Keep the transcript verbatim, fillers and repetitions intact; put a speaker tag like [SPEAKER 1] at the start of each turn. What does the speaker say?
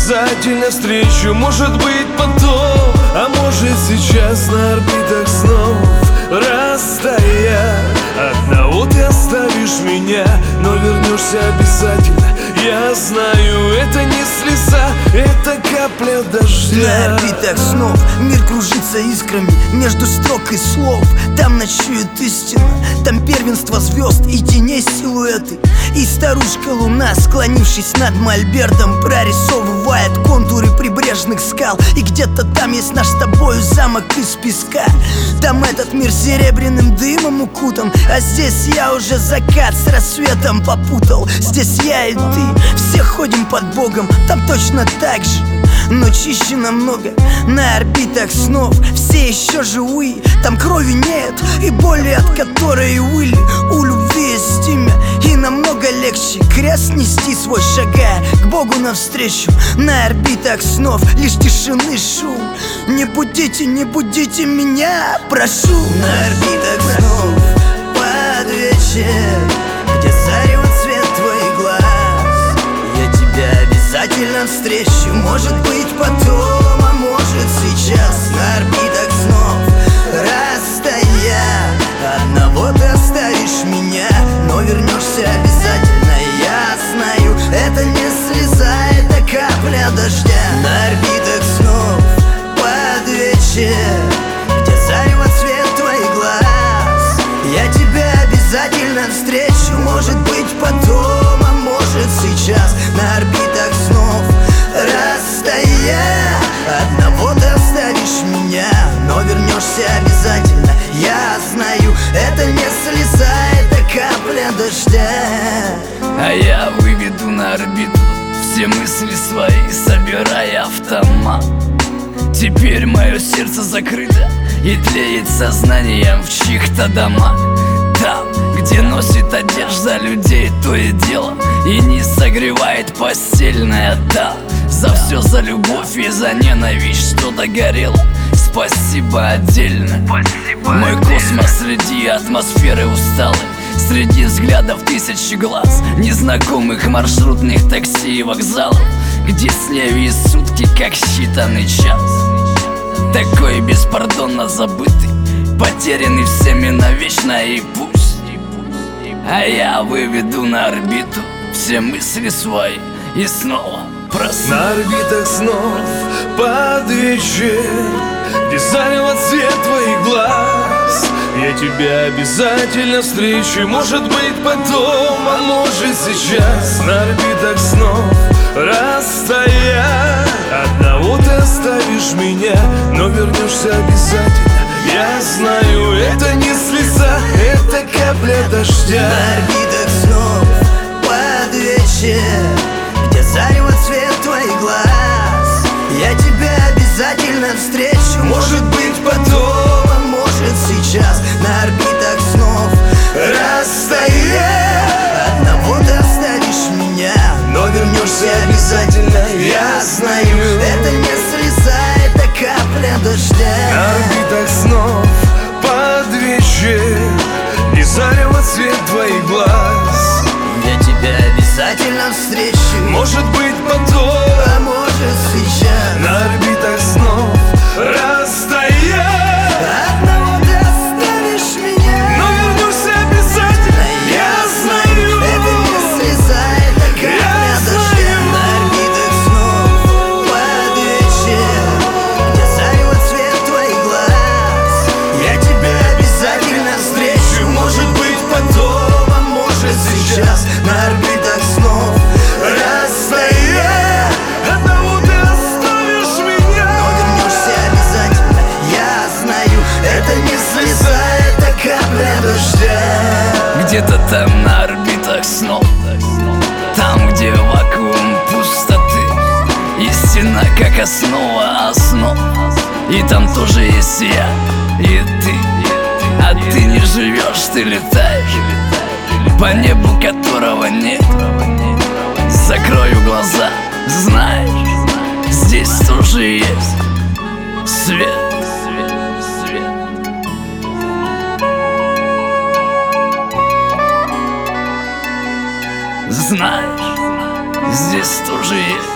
[SPEAKER 1] обязательно встречу. Может быть потом, а может сейчас на орбитах снов растая. Одного ты оставишь меня, но вернешься обязательно. Я знаю, это не слеза, это капля дождя.
[SPEAKER 2] На орбитах снов мир кружится искрами между строк и слов. Там ночует истина, там первенство звезд и теней силуэты. И старушка луна, склонившись над мольбертом, прорисовывает контуры прибрежных скал. И где-то там есть наш с тобою замок из песка. Там этот мир серебряным дымом укутан, а здесь я уже закат с рассветом попутал. Здесь я и ты, все ходим под Богом, там точно так же, но чище намного. На орбитах снов все еще живые, там крови нет и боли, от которой выли. У любви есть имя, и намного легче крест нести свой, шагая к Богу навстречу. На орбитах снов лишь тишины шум. Не будите, не будите меня, прошу. На орбитах снов под вечер, где зарево цвет твоих глаз, я тебя обязательно встречу. Может быть потом, а может сейчас. На орбитах снов растая, одного ты оставишь меня, но вернешься обязательно. Я знаю, это не слеза, это капля дождя. На орбитах снов под вечер, где зарево цвет твоих глаз, я тебя обязательно встречу. Может быть потом, а может сейчас. На орбитах снов растая, одного ты оставишь меня, но вернешься обязательно. Я знаю, это не слеза, это капля дождя.
[SPEAKER 3] А я выведу на орбиту все мысли свои, собирая автомат. Теперь мое сердце закрыто и тлеет сознанием в чьих-то домах. Там, где носит одежда людей то и дело, и не согревает постельная та. За все, за любовь и за ненависть, что догорело, спасибо отдельно. Спасибо. Мой космос среди атмосферы усталой, среди взглядов тысячи глаз, незнакомых маршрутных такси и вокзалов, где с ней сутки как считанный час. Такой беспардонно забытый, потерянный всеми навечно, и пусть. А я выведу на орбиту все мысли свои и снова проснусь.
[SPEAKER 1] На орбитах снов под вечер, где зарево цвет твоих глаз, я тебя обязательно встречу. Может быть потом, а может сейчас. На орбитах снов растая, одного ты оставишь меня, но вернешься обязательно. Я знаю, это не слеза, это капля дождя.
[SPEAKER 2] На орбитах снов под вечер, где зарево цвет твоих глаз, я тебя обязательно встречу. Может быть потом, а может сейчас. На орбитах снов растая, одного ты оставишь меня, но вернешься обязательно. Я знаю, это не слеза, это капля дождя.
[SPEAKER 1] На орбитах снов под вечер, где зарево цвет твоих глаз,
[SPEAKER 2] я тебя обязательно встречу.
[SPEAKER 1] может быть потом,
[SPEAKER 2] а может сейчас.
[SPEAKER 1] на орбитах снов растая,
[SPEAKER 2] одного ты оставишь меня,
[SPEAKER 1] но вернешься обязательно. Я знаю,
[SPEAKER 2] это не слеза, это капля дождя. На орбитах снов под вечер, где зарево цвет твоих глаз, я тебя обязательно встречу. Может быть потом, а может сейчас. На орбитах снов растая,
[SPEAKER 1] одного ты оставишь меня,
[SPEAKER 2] но вернешься обязательно. Я знаю, это не слеза, это капля дождя.
[SPEAKER 3] Где-то там на орбитах снов, там, где вакуум пустоты, истина как основа основ. И там тоже есть я и ты. А ты не живешь, ты летаешь по небу, которого нет. Закрою глаза, знаешь, здесь тоже есть свет. Знаешь, здесь тоже есть